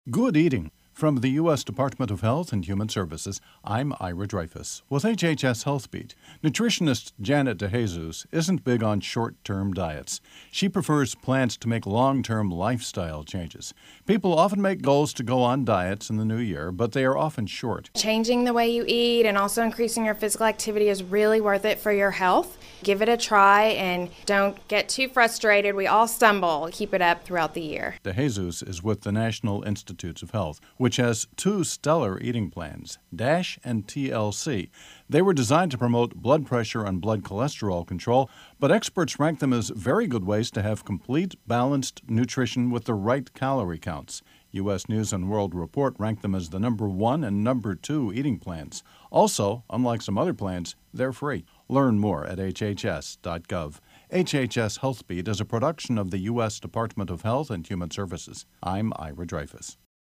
Good eating. From the U.S. Department of Health and Human Services, I'm Ira Dreyfus with HHS HealthBeat. Nutritionist Janet DeJesus isn't big on short-term diets. She prefers plans to make long-term lifestyle changes. People often make goals to go on diets in the new year, but they are often short. Changing the way you eat and also increasing your physical activity is really worth it for your health. Give it a try and don't get too frustrated. We all stumble. Keep it up throughout the year. DeJesus is with the National Institutes of Health, which has two stellar eating plans, DASH and TLC. They were designed to promote blood pressure and blood cholesterol control, but experts rank them as very good ways to have complete, balanced nutrition with the right calorie counts. U.S. News & World Report ranked them as the number 1 and number 2 eating plans. Also, unlike some other plans, they're free. Learn more at hhs.gov. HHS HealthBeat is a production of the U.S. Department of Health and Human Services. I'm Ira Dreyfus.